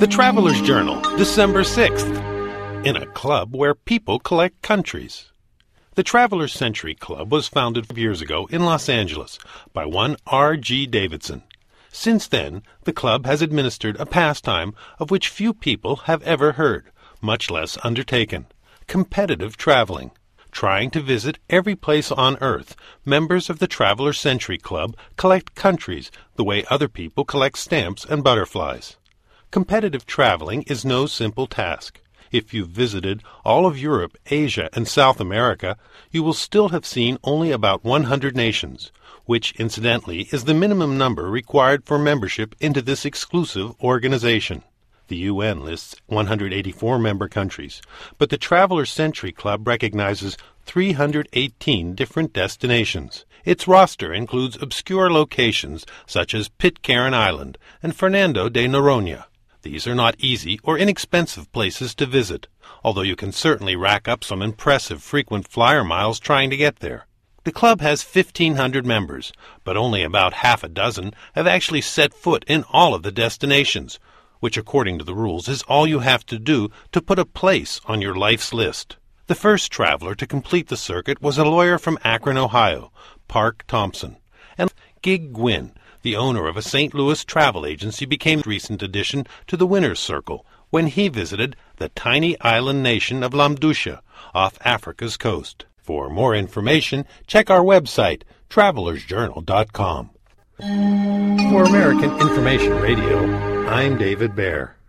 The Traveler's Journal, December 6th. In a club where people collect countries. The Traveler's Century Club was founded 5 years ago in Los Angeles by one R.G. Davidson. Since then, the club has administered a pastime of which few people have ever heard, much less undertaken: competitive traveling. Trying to visit every place on Earth, members of the Traveler's Century Club collect countries the way other people collect stamps and butterflies. Competitive traveling is no simple task. If you've visited all of Europe, Asia, and South America, you will still have seen only about 100 nations, which, incidentally, is the minimum number required for membership into this exclusive organization. The UN lists 184 member countries, but the Traveler's Century Club recognizes 318 different destinations. Its roster includes obscure locations such as Pitcairn Island and Fernando de Noronha. These are not easy or inexpensive places to visit, although you can certainly rack up some impressive frequent flyer miles trying to get there. The club has 1,500 members, but only about half a dozen have actually set foot in all of the destinations, which according to the rules is all you have to do to put a place on your life's list. The first traveler to complete the circuit was a lawyer from Akron, Ohio, Park Thompson, and Gig Gwynn, the owner of a St. Louis travel agency, became a recent addition to the winner's circle when he visited the tiny island nation of Lamdusia off Africa's coast. For more information, check our website, travelersjournal.com. For American Information Radio, I'm David Baer.